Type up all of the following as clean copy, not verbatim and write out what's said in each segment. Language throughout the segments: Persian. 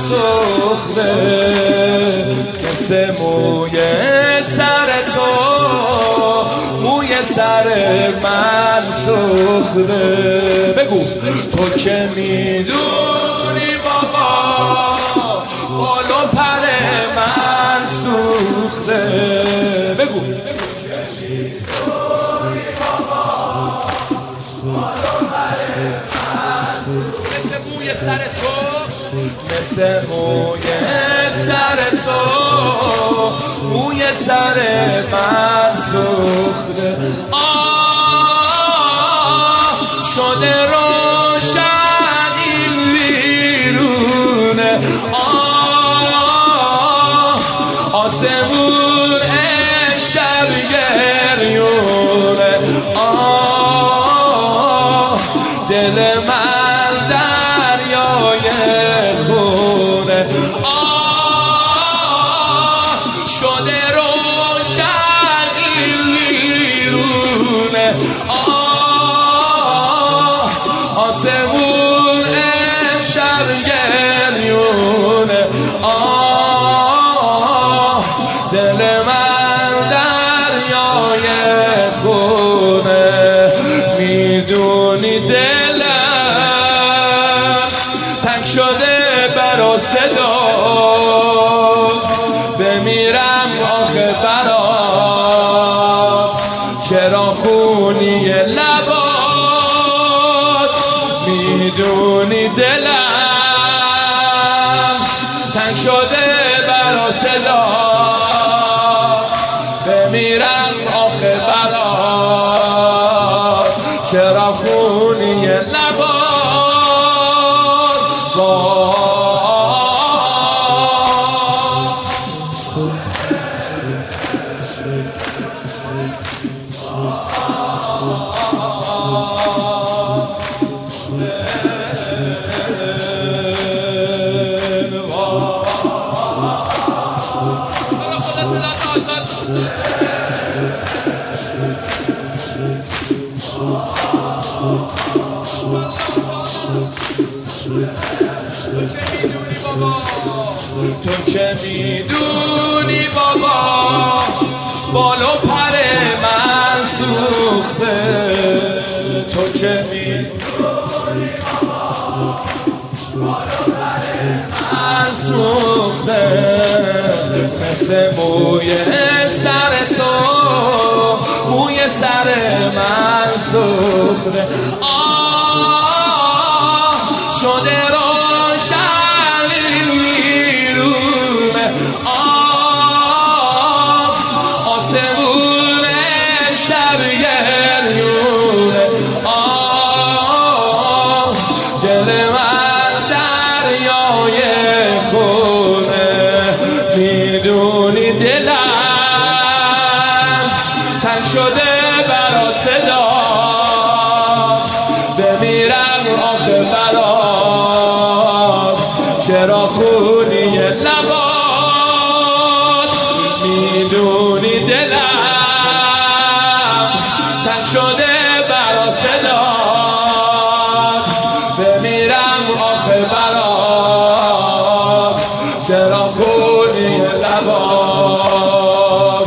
سوخته، مثل موی سر تو، موی سر من سوخته. بگو تو که میدونی بابا، بال و پر من سوخته. بگو مثل موی سر تو، مثل موی سر تو، موی سر من سوخته. شده روشن این ویرونه، آسمون شب گریونه، دل من دریای خونه. شده روشن این ویرونه، آسمون امشب گریونه، دل من دریای خونه. میدونی دلم تنگ شده برا صدا، بمیرم آخه برا، چرا خونی لبات. میدونی دلم تنگ شده برا صدا، بمیرم آخه برا، چرا خونی لبات. تو که میدونی بابا، بال و پر من سوخته. تو که میدونی بابا، بال و پر من سوخته، مثل موی سر تو، موی سر من سوخته. شده روشن این ویرونه، آسمون شب گریونه، دل من دریای خونه. میدونی دلم تنگ شده برا صدا، بمیرم آخه برا، چرا خونی لبات. میدونی دلم تنگ شده برا صدا، بمیرم آخه برا، چرا خونی لبات.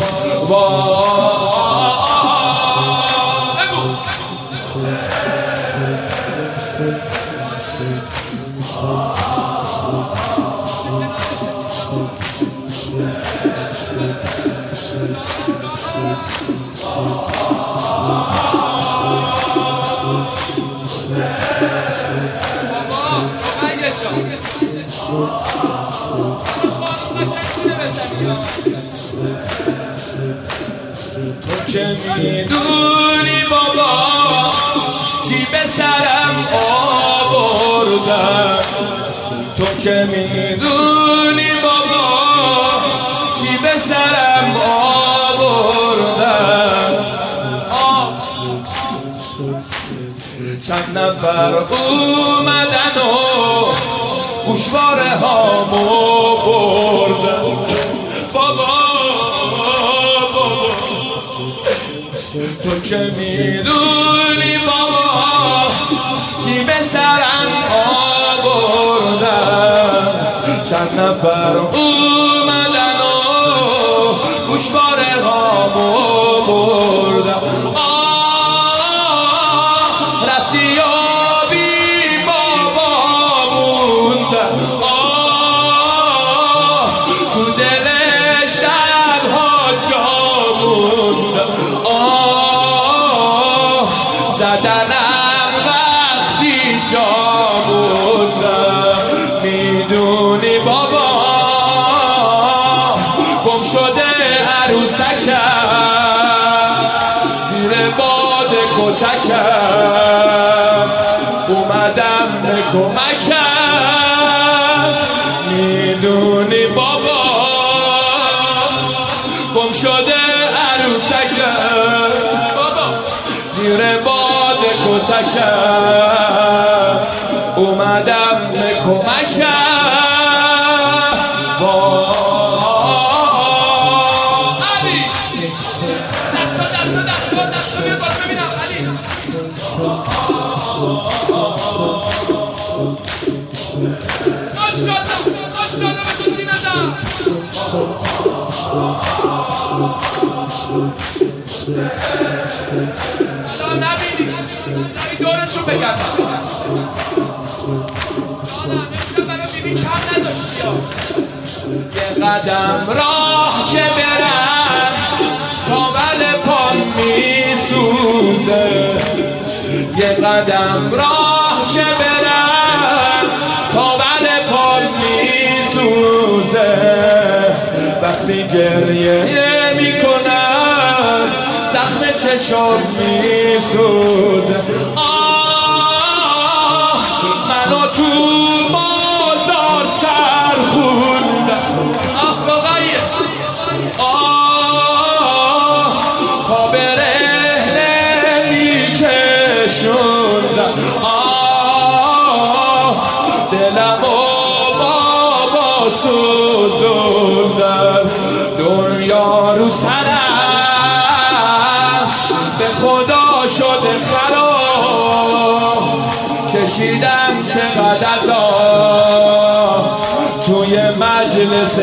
تو که میدونی بابا، چی به سرم آوردم. تو که میدونی بابا، چی به سرم آوردم. چند نفر اومدن و گوشواره هامو بردن. بابا تو که میدونی بابا، چی به سرم آوردن. چند نفر اومدن و گوشواره هامو بردم رفتی و بی بابا موندم تو دل شبها جا موندم زدنم وقتی جا موندم میدونی بابا گم شده عروسکم زیر باد کتکم اومدم به کمکم میدونی بابا گم شده عروسکم بابا زیر باد کتکم اومدم به کمکم دستا بیاد بالا ببینم علی ماشاءالله ماشاءالله به تو سینه دم الان نبینی داری دورتون بگردم نمیشم برای بیبی کم نذاشتی یه قدم راه که برم تا بل پام میسوزه یه قدم راه که برم تا بل پام میسوزه وقتی گریه میکنم زخم چشم میسوزه منو تو بازار چرخوندم اخلاقیه پا برهنه میکشوندم دلم و بابا سوزوندم دنیا رو سرم به خدا شده خراب کشیدم چقدر عذاب توی مجلس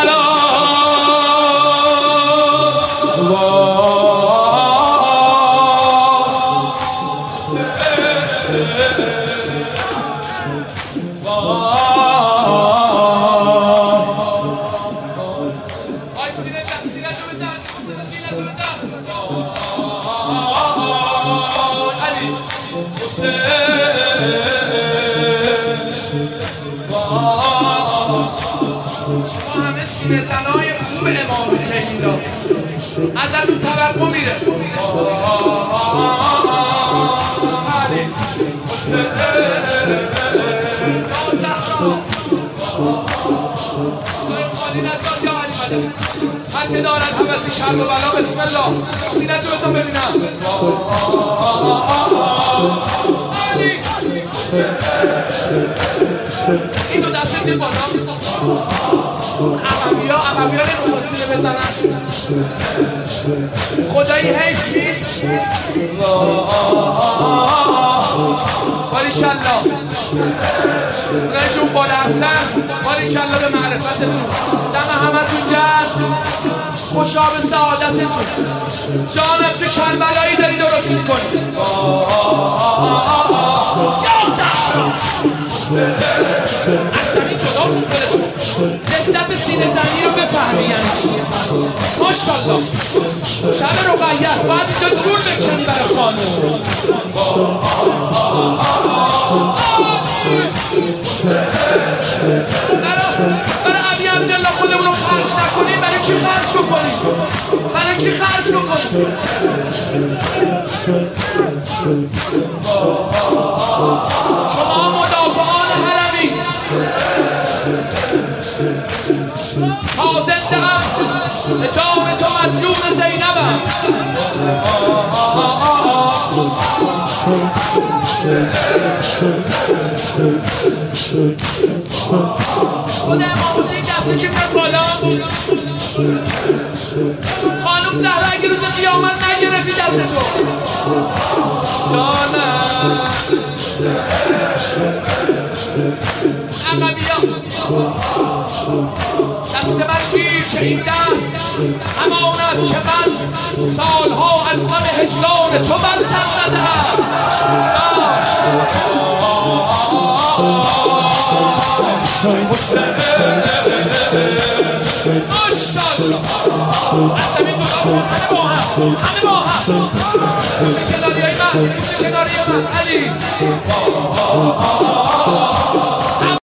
شراب شما همه سینه زنهای خوب امام حسینی دار ازتون توقع میره خالی نزاد یا علی مدد هر که دارد حوث کرب و بلا بسم الله سینه تو بزن ببینم علی این دو دسته میده بالا عقبی ها نمیخواد سینه بزنن خدایی حیف نیست باریکلا اونایی که اون بالا هستن باریکلا به معرفتتون دم همتون گرم خوشا به سعادتتون جانم چه کربلایی داری درست میکنی یا زهرا اصلا این جدا میکنه تو لذت سینه زنی رو بفهمی یعنی چیه ماشاءالله شب رقیت باید اینجا جور بکنی برای خانم برای عبی عبدالله خودمون رو خرج نکنیم برای کی خرج بکنیم برای کی خرج بکنیم شما مدافعان حرمی زنده ام به جان تو مدیون زینبم خود امام حسین دسته که میاد بالا خانم زهرا اگه روز قیامت نگرفتی دست تو جانم عقبی ها این دست همان است که من سالها از غم هجران تو بر سر زدم. عصبی تو همه با هم موسیقی کناری های من، موسیقی کناری من علی